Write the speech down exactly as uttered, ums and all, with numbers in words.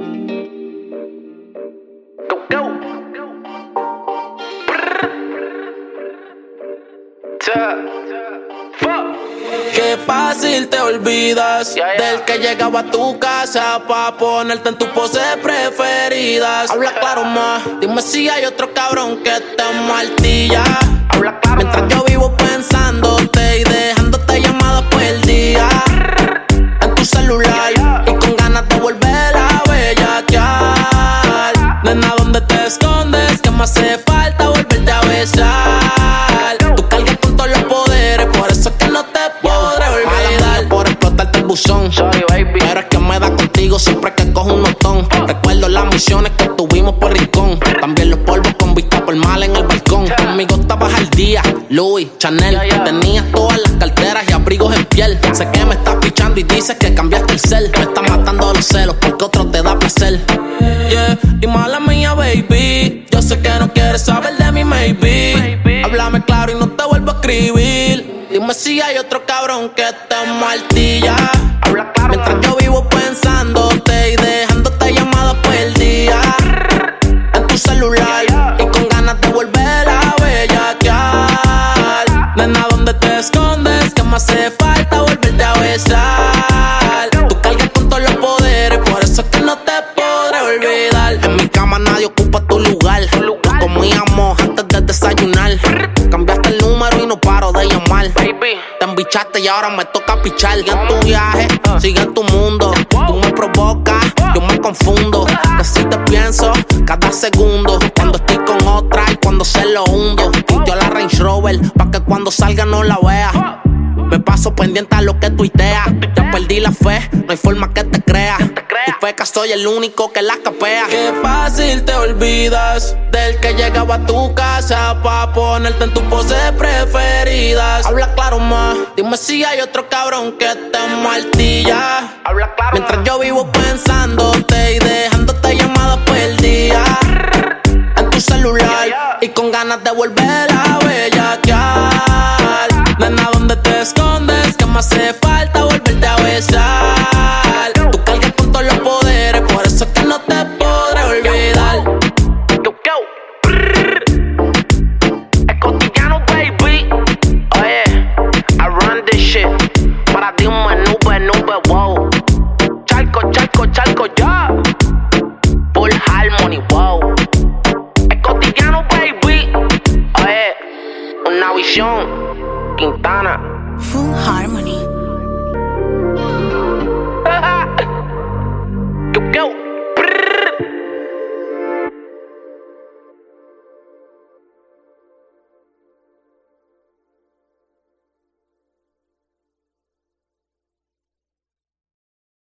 Go, go. Qué fácil te olvidas yeah, yeah. del que llegaba a tu casa pa' ponerte en tu pose preferidas. Habla claro más, dime si hay otro cabrón que te martilla. Habla claro Mientras más. yo vivo pensándote y dejándote llamadas por el día en tu celular, yeah, yeah. y con ganas de volver a bellaquear. Nena, ¿dónde te escondes? Que me hace falta volverte a besar. Tú cargas con todos los poderes, por eso es que no te podré olvidar. Por explotarte el buzón, Sorry, baby. pero es que me da contigo siempre que cojo un notón. Recuerdo las misiones que tuvimos por Rincón, también los polvos con vista por mal en el balcón. Conmigo estabas al día, Louis, Chanel, Yeah, yeah. tenías todas las carteras y abrigos en piel. Sé que me estás pichando y dices que cambiaste el cel. Me están matando los celos porque otro te da placer. Yeah, y mala mía, baby, yo sé que no quieres saber de mí, maybe. Baby. Háblame claro y no te vuelvo a escribir. Dime si hay otro cabrón que te martilla. Habla claro Mientras más. yo vivo pensándote y dejándote llamadas por el día en tu celular, Yeah, yeah. y con ganas de volver a bellaquear. Nena, ¿dónde te escondes? Que me hace falta volverte a besar. Tú cargas con todos los poderes, por eso es que no te podré olvidar. En mi cama nadie ocupa tu lugar. lugar. Comíamos antes de desayunar. Cambiaste el número y no paro de llamar. Baby. Te embichaste y ahora me toca pichar. Sigue en tu viaje, sigue en tu mundo. Tú me provocas, yo me confundo. Que si te pienso cada segundo, cuando estoy con otra y cuando se lo hundo. Pinteo la Range Rover pa' que cuando salga no la vea. Me paso pendiente a lo que tuiteas. Ya perdí la fe, no hay forma que te creas. Tu pecas, soy el único que las capea. Qué fácil te olvidas del que llegaba a tu casa pa' ponerte en tu pose preferidas. Habla claro más, dime si hay otro cabrón que te martilla. Habla claro Mientras más. yo vivo pensándote y dejándote llamadas por el día en tu celular, Yeah, yeah. y con ganas de volver a bellaquear. Nena, ¿dónde te escondes? Que me hace falta volverte a besar. Tú cargas con todos los poderes, por eso es que no te podré olvidar. Go, go. Es cotidiano, baby. Oye, I run this shit. Para ti un nube, nube, wow. Charco, charco, charco, ya. Full harmony, wow. Es cotidiano, baby. Oye, una visión. Quintana. Full Harmony.